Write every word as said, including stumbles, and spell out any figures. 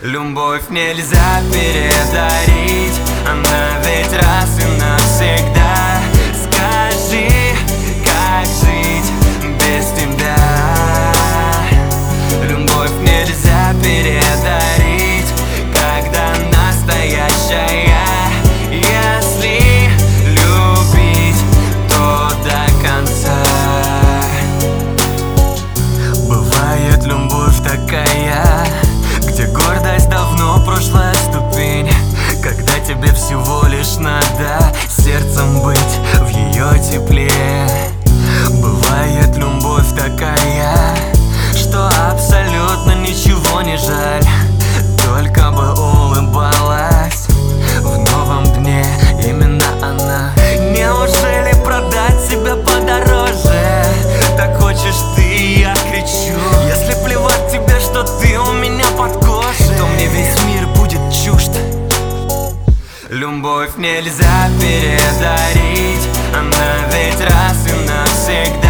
Любовь нельзя передарить, она ведь раз и навсегда. Скажи, как жить без тебя? Любовь нельзя передарить, когда настоящая. Если любить, то до конца. Бывает любовь такая, где гордость давно прошлая ступень, когда тебе всего лишь надо сердцем быть в ее тепле. Бывает любовь такая, что абсолютно ничего не жаль, только бы улыбалась в новом дне именно она. Неужели продать себя подороже? Так хочешь ты, я кричу. Если плевать тебе, что ты у меня под кожей, то мне весь мир будет чужд. Любовь нельзя передарить, она ведь раз и навсегда.